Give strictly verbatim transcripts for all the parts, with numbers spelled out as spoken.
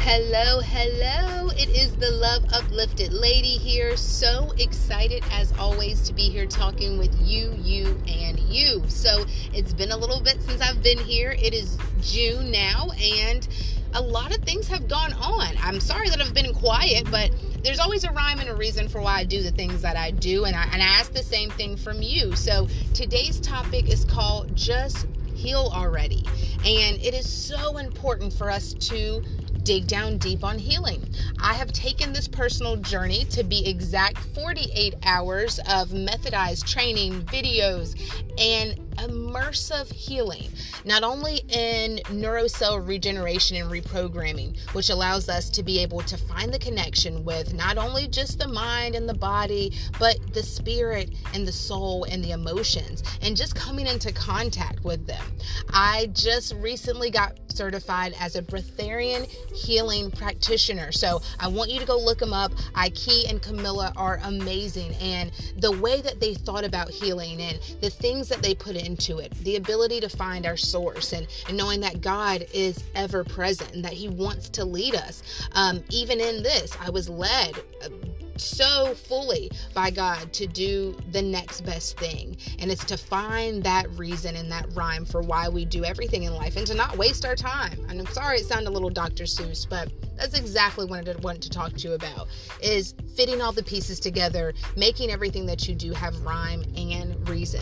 Hello, hello. It is the Love Uplifted Lady here. So excited as always to be here talking with you, you, and you. So it's been a little bit since I've been here. It is June now, and a lot of things have gone on. I'm sorry that I've been quiet, but there's always a rhyme and a reason for why I do the things that I do, and I, and I ask the same thing from you. So today's topic is called Just Heal Already, and it is so important for us to dig down deep on healing. I have taken this personal journey, to be exact, forty-eight hours of methodized training, videos, and immersive healing, not only in neurocell regeneration and reprogramming, which allows us to be able to find the connection with not only just the mind and the body, but the spirit and the soul and the emotions, and just coming into contact with them. I just recently got certified as a breatharian healing practitioner. So I want you to go look them up. Aiki and Camilla are amazing. And the way that they thought about healing and the things that they put into it, the ability to find our source and, and knowing that God is ever present and that he wants to lead us. Um, even in this, I was led uh, so fully by God to do the next best thing. And it's to find that reason and that rhyme for why we do everything in life and to not waste our time. And I'm sorry it sounded a little Doctor Seuss, but that's exactly what I wanted to talk to you about, is fitting all the pieces together, making everything that you do have rhyme and reason.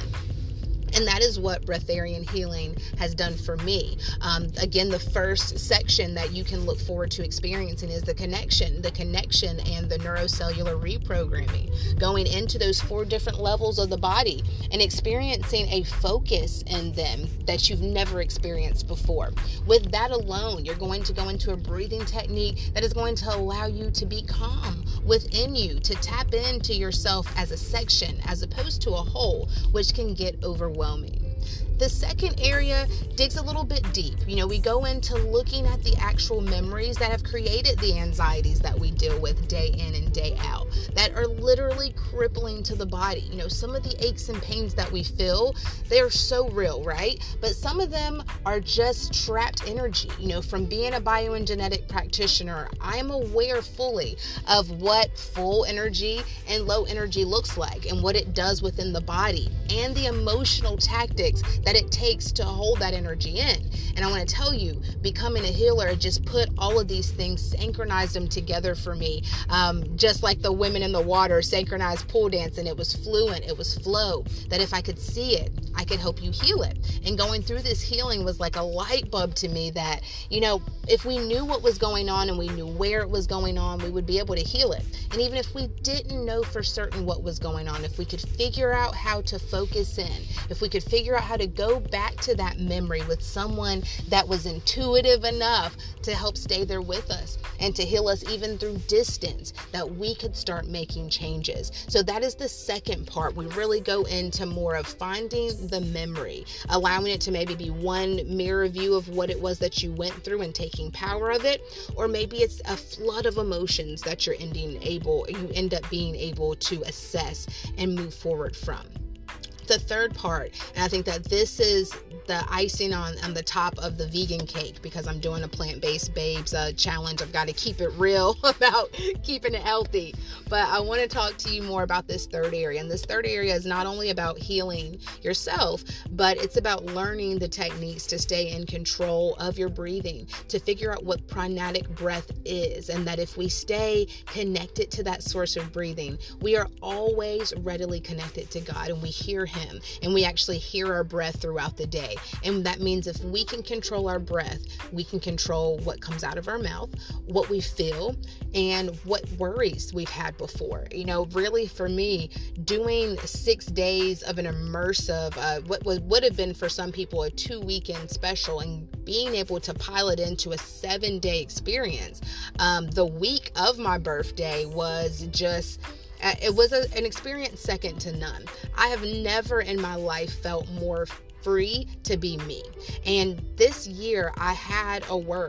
And that is what breatharian healing has done for me. Um, again, the first section that you can look forward to experiencing is the connection, the connection and the neurocellular reprogramming, going into those four different levels of the body and experiencing a focus in them that you've never experienced before. With that alone, you're going to go into a breathing technique that is going to allow you to be calm within you, to tap into yourself as a section as opposed to a whole, which can get overwhelming. The second area digs a little bit deep. You know, we go into looking at the actual memories that have created the anxieties that we deal with day in and day out, that are literally crippling to the body. You know, some of the aches and pains that we feel, they are so real, right? But some of them are just trapped energy. You know, from being a bioenergetic practitioner, I am aware fully of what full energy and low energy looks like and what it does within the body and the emotional tactics that it takes to hold that energy in. And I want to tell you, becoming a healer just put all of these things, synchronized them together for me. Um, just like the women in the water synchronized pool dancing. It was fluent, it was flow, that if I could see it, I could help you heal it. And going through this healing was like a light bulb to me that, you know, if we knew what was going on and we knew where it was going on, we would be able to heal it. And even if we didn't know for certain what was going on, if we could figure out how to focus in, if we could figure out how to go back to that memory with someone that was intuitive enough to help stay there with us and to heal us even through distance, that we could start making changes. So that is the second part. We really go into more of finding the memory, allowing it to maybe be one mirror view of what it was that you went through and taking power of it, or maybe it's a flood of emotions that you're ending able, you end up being able to assess and move forward from. The third part, and I think that this is the icing on, on the top of the vegan cake, because I'm doing a plant-based babes uh, challenge. I've got to keep it real about keeping it healthy. But I want to talk to you more about this third area. And this third area is not only about healing yourself, but it's about learning the techniques to stay in control of your breathing, to figure out what pranic breath is. And that if we stay connected to that source of breathing, we are always readily connected to God, and we hear him, and we actually hear our breath throughout the day. And that means if we can control our breath, we can control what comes out of our mouth, what we feel, and what worries we've had before. You know, really for me, doing six days of an immersive, uh, what would, would have been for some people a two weekend special, and being able to pilot into a seven day experience. Um, the week of my birthday was just It was a, an experience second to none. I have never in my life felt more free to be me. And this year I had a word.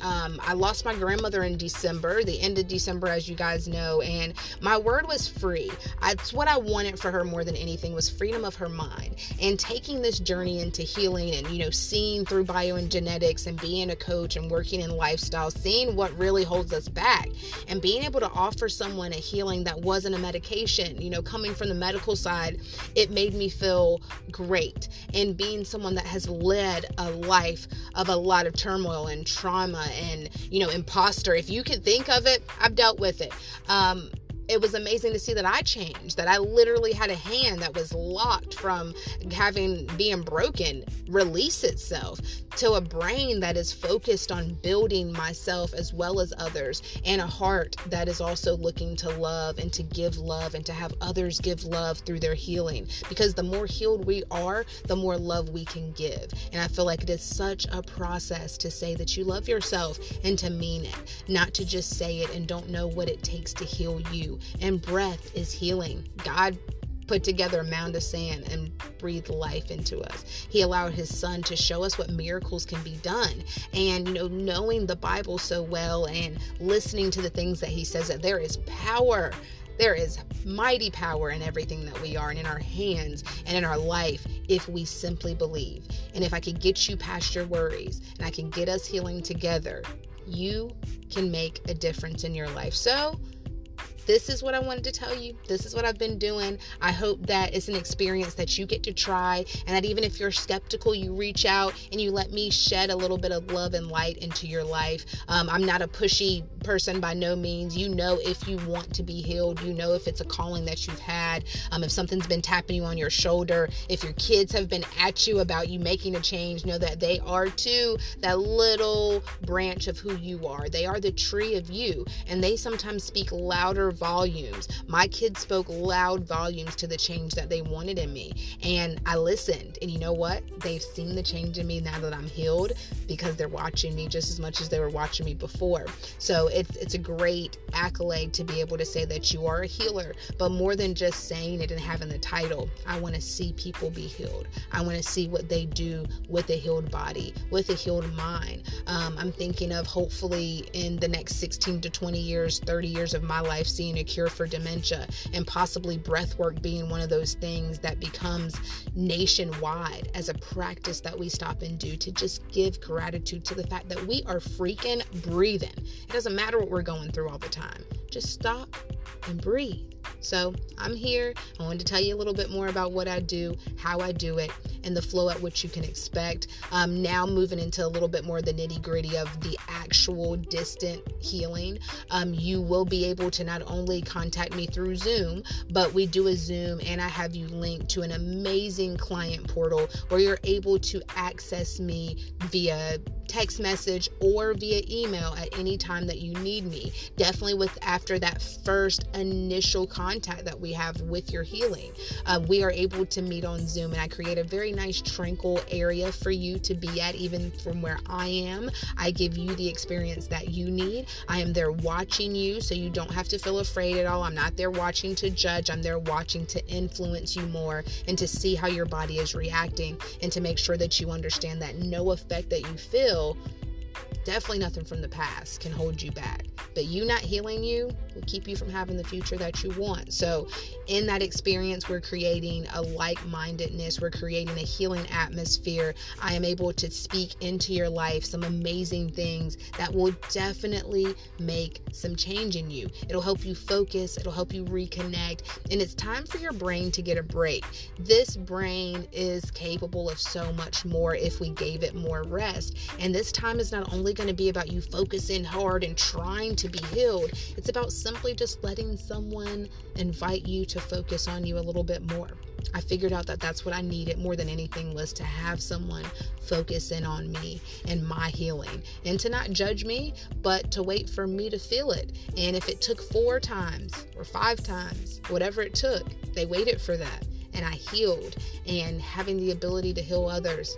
Um, I lost my grandmother in December, the end of December, as you guys know, and my word was free. That's what I wanted for her more than anything, was freedom of her mind. And taking this journey into healing and, you know, seeing through biogenetics and being a coach and working in lifestyle, seeing what really holds us back and being able to offer someone a healing that wasn't a medication, you know, coming from the medical side, it made me feel great. And being someone that has led a life of a lot of turmoil and trauma and, you know, imposter, if you can think of it, I've dealt with it. Um, It was amazing to see that I changed, that I literally had a hand that was locked from having, being broken, release itself to a brain that is focused on building myself as well as others, and a heart that is also looking to love and to give love and to have others give love through their healing. Because the more healed we are, the more love we can give. And I feel like it is such a process to say that you love yourself and to mean it, not to just say it and don't know what it takes to heal you. And breath is healing. God put together a mound of sand and breathed life into us. He allowed his son to show us what miracles can be done. And, you know, knowing the Bible so well and listening to the things that he says, that there is power. There is mighty power in everything that we are and in our hands and in our life if we simply believe. And if I could get you past your worries and I can get us healing together, you can make a difference in your life. So this is what I wanted to tell you. This is what I've been doing. I hope that it's an experience that you get to try, and that even if you're skeptical, you reach out and you let me shed a little bit of love and light into your life. Um, I'm not a pushy person by no means. You know, if you want to be healed, you know, if it's a calling that you've had, um, if something's been tapping you on your shoulder, if your kids have been at you about you making a change, know that they are too that little branch of who you are. They are the tree of you, and they sometimes speak louder volumes. My kids spoke loud volumes to the change that they wanted in me, and I listened. And you know what? They've seen the change in me now that I'm healed, because they're watching me just as much as they were watching me before. So it's it's a great accolade to be able to say that you are a healer. But more than just saying it and having the title, I want to see people be healed. I want to see what they do with a healed body, with a healed mind. Um, I'm thinking of hopefully in the next sixteen to twenty years, thirty years of my life, seeing a cure for dementia, and possibly breath work being one of those things that becomes nationwide as a practice that we stop and do to just give gratitude to the fact that we are freaking breathing. It doesn't matter what we're going through all the time. Just stop and breathe. So I'm here. I wanted to tell you a little bit more about what I do, how I do it, and the flow at which you can expect. Um, now moving into a little bit more of the nitty gritty of the actual distant healing. Um, you will be able to not only contact me through Zoom, but we do a Zoom and I have you linked to an amazing client portal where you're able to access me via text message or via email at any time that you need me. Definitely with after that first initial contact that we have with your healing. Uh, we are able to meet on Zoom, and I create a very nice tranquil area for you to be at, even from where I am. I give you the experience that you need. I am there watching you, so you don't have to feel afraid at all. I'm not there watching to judge. I'm there watching to influence you more and to see how your body is reacting, and to make sure that you understand that no effect that you feel, definitely nothing from the past, can hold you back. But you not healing you will keep you from having the future that you want. So in that experience, we're creating a like-mindedness. We're creating a healing atmosphere. I am able to speak into your life some amazing things that will definitely make some change in you. It'll help you focus. It'll help you reconnect. And it's time for your brain to get a break. This brain is capable of so much more if we gave it more rest. And this time is not only going to be about you focusing hard and trying to be healed. It's about simply just letting someone invite you to focus on you a little bit more. I figured out that that's what I needed more than anything, was to have someone focus in on me and my healing, and to not judge me, but to wait for me to feel it. And if it took four times or five times, whatever it took, they waited for that, and I healed. And having the ability to heal others,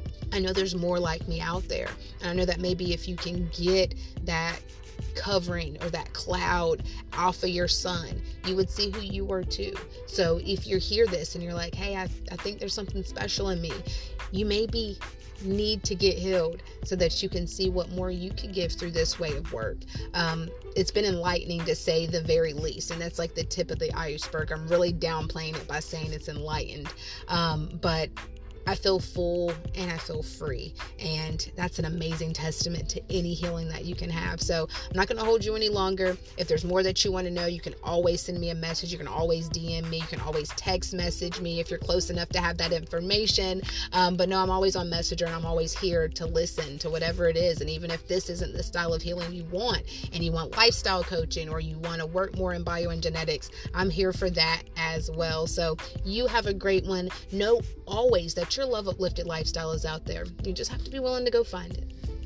I know there's more like me out there. And I know that maybe if you can get that covering or that cloud off of your sun, you would see who you were too. So if you hear this and you're like, hey, I, I think there's something special in me, you may be need to get healed so that you can see what more you can give through this way of work. Um, it's been enlightening to say the very least, and that's like the tip of the iceberg. I'm really downplaying it by saying it's enlightened, um, but I feel full and I feel free. And that's an amazing testament to any healing that you can have. So I'm not going to hold you any longer. If there's more that you want to know, you can always send me a message. You can always D M me. You can always text message me if you're close enough to have that information. Um, but no, I'm always on Messenger, and I'm always here to listen to whatever it is. And even if this isn't the style of healing you want, and you want lifestyle coaching, or you want to work more in bio and genetics, I'm here for that as well. So you have a great one. Know always that your love uplifted lifestyle is out there. You just have to be willing to go find it.